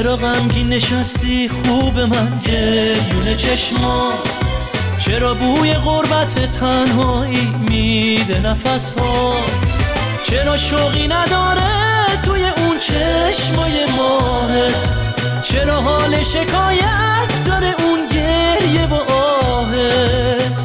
چرا غمگین نشستی خوب من گریون چشمات؟ چرا بوی غربت تنهایی میده نفس ها؟ چرا شوقی نداره توی اون چشمای ماهت؟ چرا حال شکایت داره اون گریه و آهت؟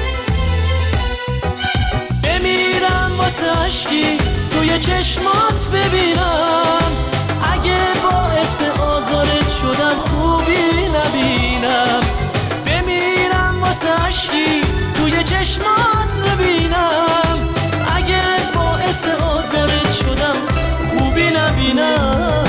بمیرم واسه عشقی توی چشمات ببینم، اگه باعث آزارت شدم خوبی نبینم. بمیرم واسه عشقی توی چشمات ببینم، اگه باعث آزارت شدم خوبی نبینم.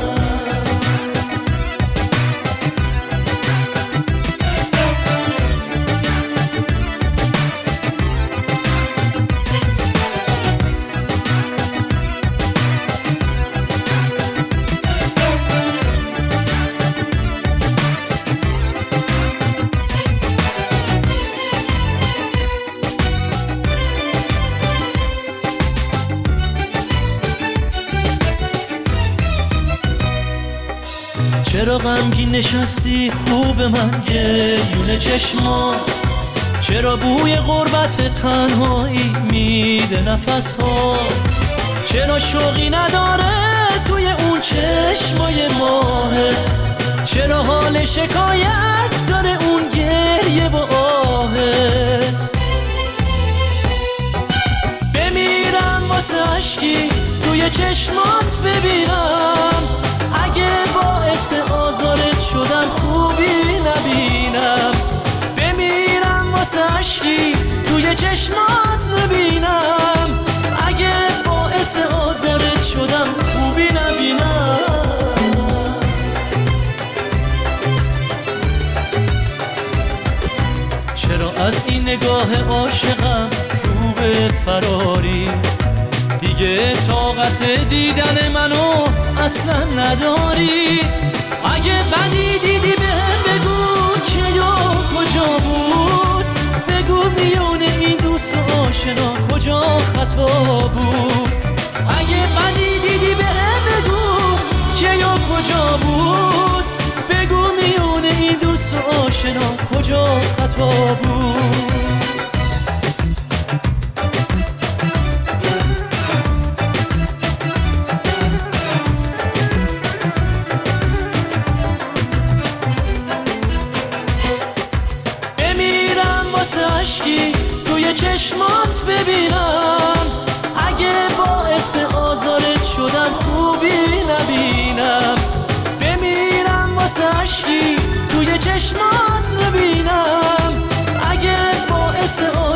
چرا غمگین نشستی خوب من گریون چشمات؟ چرا بوی غربت تنهایی میده نفس ها؟ چرا شوقی نداره توی اون چشمای ماهت؟ چرا حال شکایت داره اون گریه و آهت؟ بمیرم واسه عشقی توی چشمات ببینم، اگه باعث آزارت شدم خوبی نبینم. بمیرم واسه عشقی توی چشمات نبینم، اگه باعث آزارت شدم خوبی نبینم. چرا از این نگاه عاشقم رو به فراری؟ دیگه طاقت دیدن منو اصلا نداری. اگه بدی دیدی بهم بگو که یا کجا بود، بگو میونه این دوست آشنا کجا خطا بود. اگه بدی دیدی بهم بگو که یا کجا بود، بگو میونه این دوست آشنا کجا خطا بود. واسه عشقی توی چشمات ببینم، اگه باعث آزارت شدم خوبی نبینم. بمیرم واسه عشقی توی چشمات ببینم، اگه باعث